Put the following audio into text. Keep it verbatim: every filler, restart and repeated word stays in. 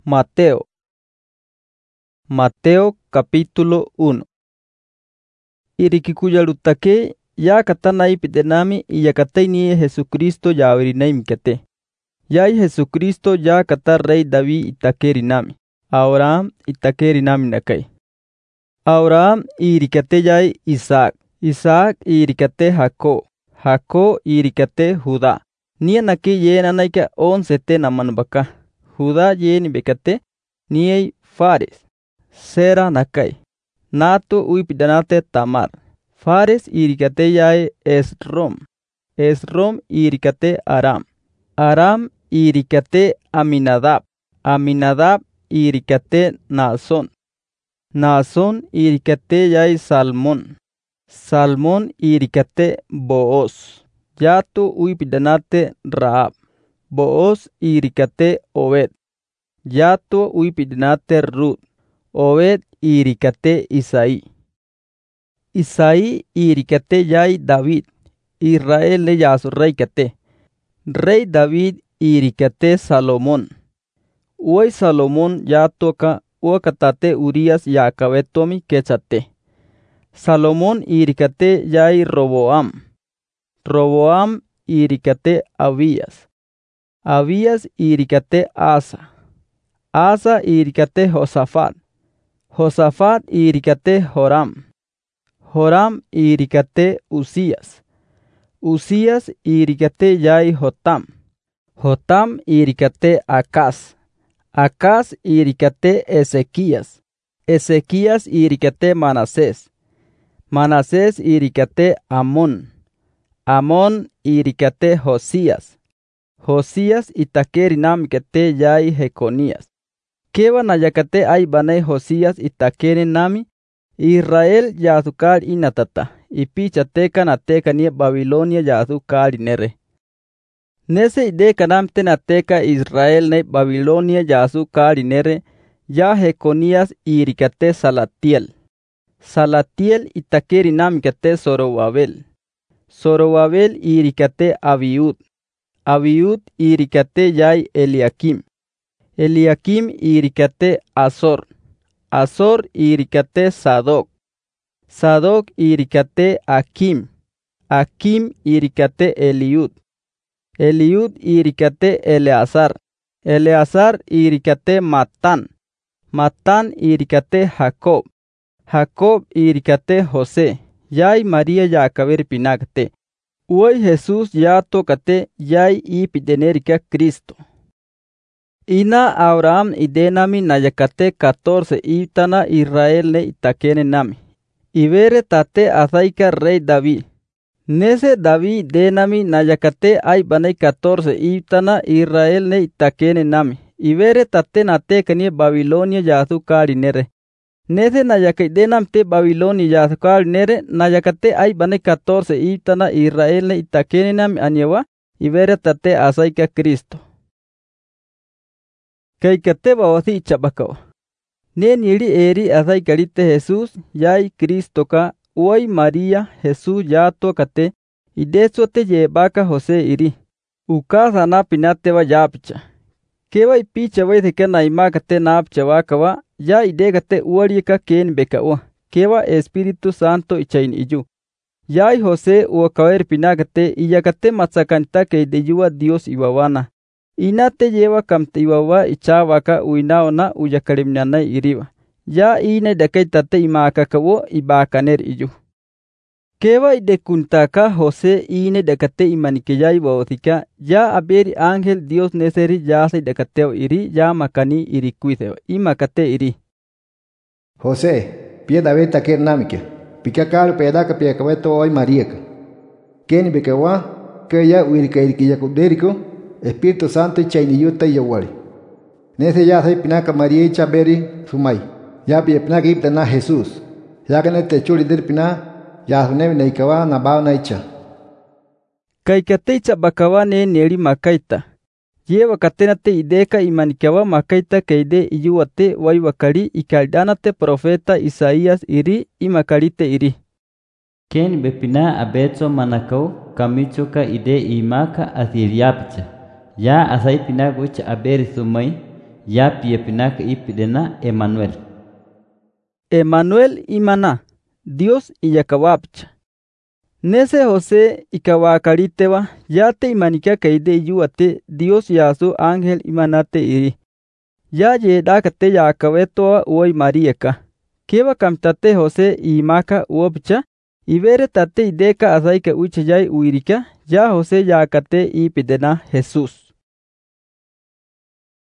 Mateo. Mateo capítulo uno. Irikikuyalutake ya katanai pitenami y yakataini Jesucristo ya abrinaimkete. Ya Jesucristo ya kata rey David itakerinami. Abraham itakerinami nakai. Abraham irikate ya Isaac. Isaac irikate Jacob. Jacob irikate Judá. Nia naki yena naika once te namanbaka. Judá yeni bekate niei Fares. Sera nakai. Nato uipidanate Tamar. Fares irikate yae Esrom. Esrom irikate Aram. Aram irikate Aminadab. Aminadab irikate Nason. Nason irikate yae Salmón. Salmón irikate Boaz. Yato uipidanate Raab. Boaz irikate Obed. Yato uipidanate Ruth. Obed irikate Isaí. Isaí irikate yai David. Israel le yasu rey kate. Rey David irikate Salomón. Uy Salomón yato ka uakatate Urias yakabetomi kechate. Salomón irikate yai Roboam. Roboam irikate Abías. Abías irikate Asa. Asa irikate Josafat. Josafat irikate Joram. Joram irikate Usías. Usías irikate yai Jotam. Jotam irikate Acaz. Acaz irikate Ezequías. Ezequías irikate Manasés. Manasés irikate Amón. Amón irikate Josías. Josías itakerinamikate yai Jeconías. Keva nayakate ay banay Josías itakeren nami. Israel yazukal inatata. Ipichateca nateca ni Babilonia yazukal inere. Nese ideka namte nateca Israel ne Babilonia yazukal inere. Ya Jeconías irikate Salatiel. Salatiel itakerinamikate Zorobabel. Zorobabel irikate Abiud. Abiud irikate yai Eliakim. Eliakim irikate Azor. Azor irikate Sadoc. Sadoc irikate Akim. Akim irikate Eliud. Eliud irikate Eleazar. Eleazar irikate Matán. Matán irikate Jacob. Jacob irikate José. Yai María yakaber pinakte. Uy Jesús ya tokate yai ipidenerica Cristo. Ina Abraham idenami nayakate catorce itana Israel ne itakene nami. Ibere tate azaika rey David. Nese David denami nayakate ay banay catorce itana Israel ne itakene nami. Ibere tate nateka ni Babilonia yazukali nere. Nese nayakate denam te Babilonia yazukali nere nayakate ay banay catorce itana Israel ne itakene nami anyewa. Ibere tate azaika Cristo. Kay kateba wasi chabakawa. Ne niri eri azai karite Jesús yai Cristo ka uai María Jesús yato kate ideso te yebaka José iri. Ukasa na pinate wa yapicha. Kewa ipicha wa ithike na imaka te napcha wakawa ya ide kate uari ka ken bekawa. Kewa Espíritu Santo ichain iju. Yai José uakawer pinakate iyakate matsakanta ke ideyua Dios iwawana. Inate lleva kamtiwawa ichawaka uinaona uyakarimnana iriwa. Ya ine dakaitate imakakawo ibakaner iju. Kewa idekuntaka José ine dakate imanikeya iwaothika. Ya aberi ángel Dios neseri ya se dakateo iri ya makani irikuitheo. Imakate iri. José, pie David taker namike. Pikakal pedaka piakaweto hoy Mariaka. Keni bekewa kaya uirikairikiya kuderiko. Espíritu Santo y chainiyuta y yawari. Nese ya soy pinaka María y chaberi sumai. Ya pie pinaka iptana Jesús. Ya que nete chuli dir pina ya sunevi na ikawa na bao na icha. Kaikate bakawa ne neri makaita. Yewa katenate ideka imanikawa makaita keide iyuate wai wakari ikaldanate profeta Isaías iri imakarite iri. Ken bepina abetso manakau kamichoka ide imaka asiriapicha. Ya asai pinaguch aberi sumai ya piepinaka ipidena Emanuel. Emanuel imana, Dios iyakawapcha. Nese José ikawakalitewa yate imanika kaide yuate Dios yasu ángel imanate iri. Ya yedakate yakawetoa uoi Marieka. Kiwa kamtate José imaka uopcha, ibere tate ideka asaika uchayay uirika, ya José yakate ipidena Jesús.